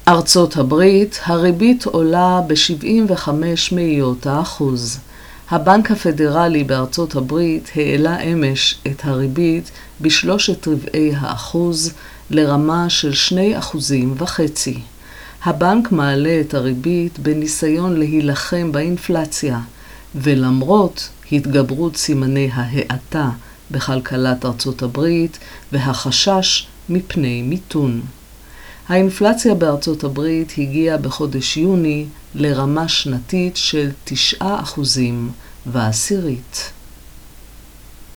ארצות הברית, הריבית עולה ב-75%. הבנק הפדרלי בארצות הברית העלה אמש את הריבית ב0.75% לרמה של 2.5%. הבנק מעלה את הריבית בניסיון להילחם באינפלציה, ולמרות התגברות סימני ההאטה בכלכלת ארצות הברית והחשש מפני מיתון. האינפלציה בארצות הברית הגיעה בחודש יוני לרמה שנתית של 9.1%.